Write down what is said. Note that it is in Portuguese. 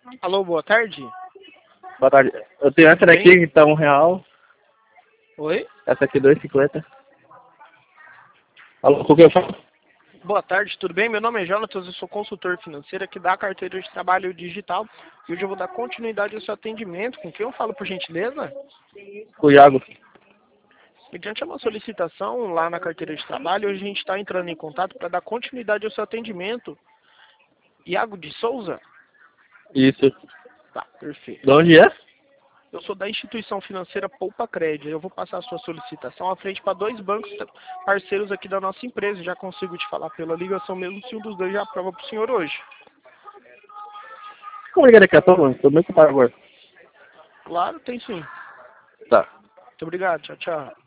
Alô, boa tarde. Boa tarde. Eu tenho essa Tudo daqui bem? que tá R$1. Oi? Essa aqui 2,50. Alô, o que eu falo? Boa tarde, tudo bem? Meu nome é Jonatas, eu sou consultor financeiro aqui da carteira de trabalho digital e hoje eu vou dar continuidade ao seu atendimento. Com quem eu falo, por gentileza? O Iago. Mediante uma solicitação lá na carteira de trabalho, hoje a gente está entrando em contato para dar continuidade ao seu atendimento. Iago de Souza? Isso. Tá, perfeito. De onde é? Eu sou da instituição financeira Poupa Crédito. Eu vou passar a sua solicitação à frente para dois bancos parceiros aqui da nossa empresa. Já consigo te falar pela ligação mesmo se um dos dois já aprova para o senhor hoje. Como ligar daqui a pouco, mano? Tô muito ocupado agora. Claro, tem sim. Tá. Muito obrigado. Tchau, tchau.